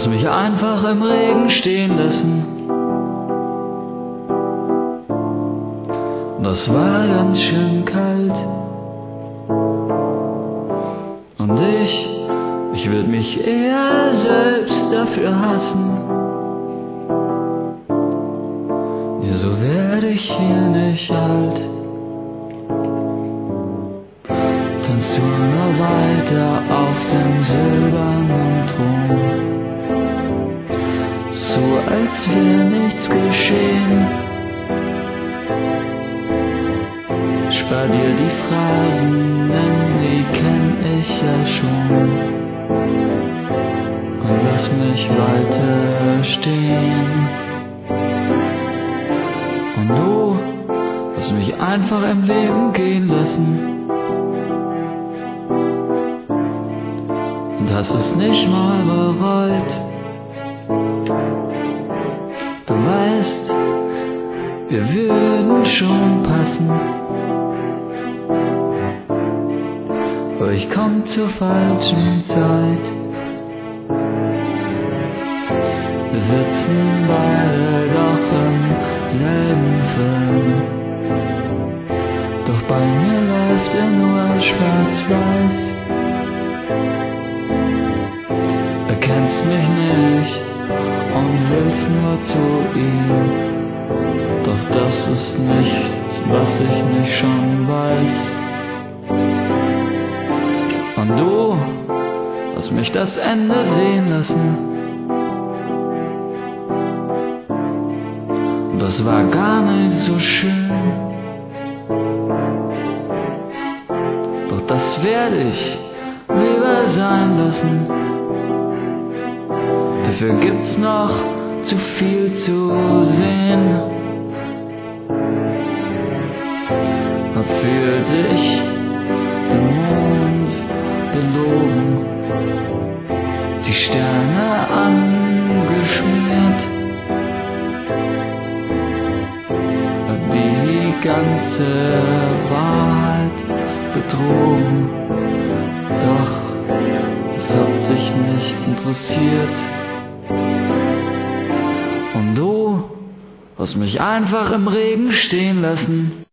hast mich einfach im Regen stehen lassen. Das war ganz schön kalt. Und ich würd mich eher selbst dafür hassen. Wieso werde ich hier nicht alt? Tanzt du nur weiter auf dem silbernen Thron, so als wäre nichts geschehen. Spar dir die Phrasen, denn die kenn ich ja schon, und lass mich weiter stehen. Und du hast mich einfach im Leben gehen lassen und hast es nicht mal bereut. Du weißt, wir würden schon passen, aber ich komm zur falschen Zeit. Wir sitzen beide doch im selben Film, doch bei mir läuft er nur schwarz-weiß. Erkennst mich nicht und willst nur zu ihm, doch das ist nichts, was ich nicht schon weiß. Und du hast mich das Ende sehen lassen, und das war gar nicht so schön. Doch das werde ich lieber sein lassen. Dafür gibt's noch zu viel zu sehen. Hab für dich den Mond belogen, die Sterne angeschmiert, die ganze Wahrheit betrogen, doch es hat sich nicht interessiert. Und du hast mich einfach im Regen stehen lassen.